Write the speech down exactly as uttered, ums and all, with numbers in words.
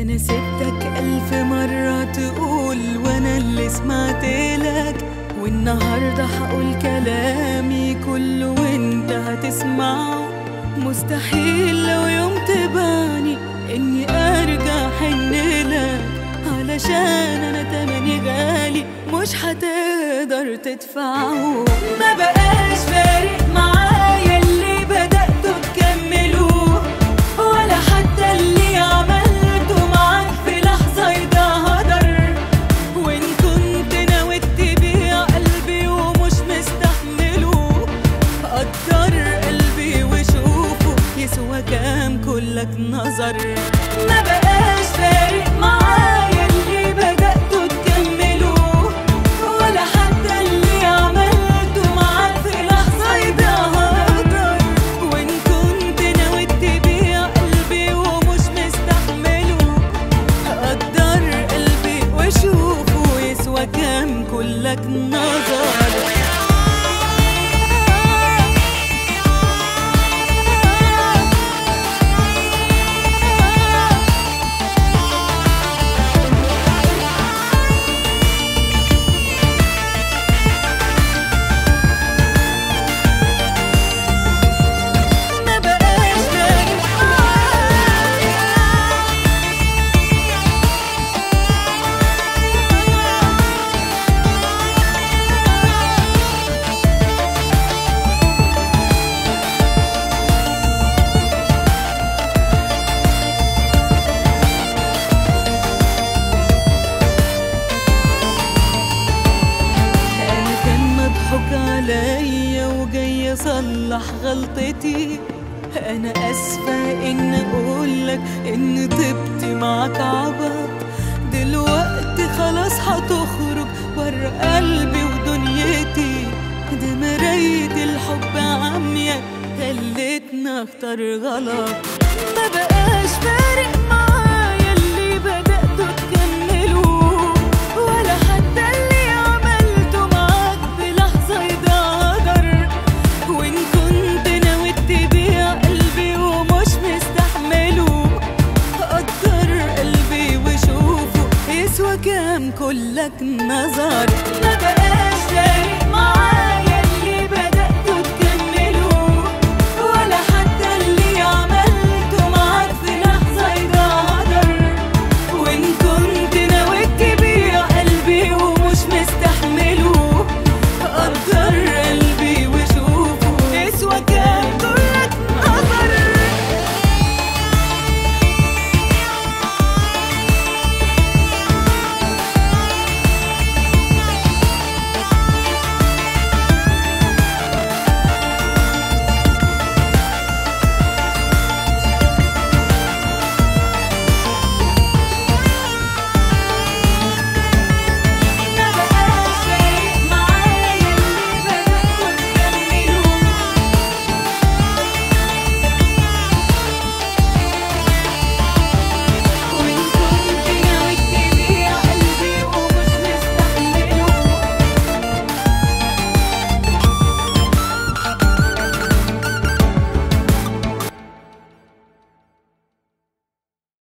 أنا سبتك ألف مرة تقول وأنا اللي سمعتلك، والنهاردة هقول كلامي كله وانت هتسمعه. مستحيل لو يوم تباني إني أرجع حنلك، علشان أنا تمني غالي مش هتقدر تدفعه. ما بقاش فارق معايا اللي بدأته تكملوه، ولا حتى اللي عملته معاك في لحظة يضيع هدر. وإن كنت ناوي تبيع قلبي ومش مستحمله، قدر قلبي وشوفه يسوى كام كلك نظر. ما بقاش فارق معايا اللي بدأته تكملوه، ولا حتى اللي عملته معاك في لحظة يضيع هدر. وإن كنت ناوي تبيع قلبي ومش مستحمله، قدر قلبي وشوفه يسوى كام كلك نظر. عليا وجاي اصلح غلطتي. انا اسفه ان اقولك ان طيبتي معاك عبط، دلوقتي خلاص هتخرج ورا قلبي ودنيتي. ده مراية الحب عمياء خلتنا اختار غلط. ما بقاش فارق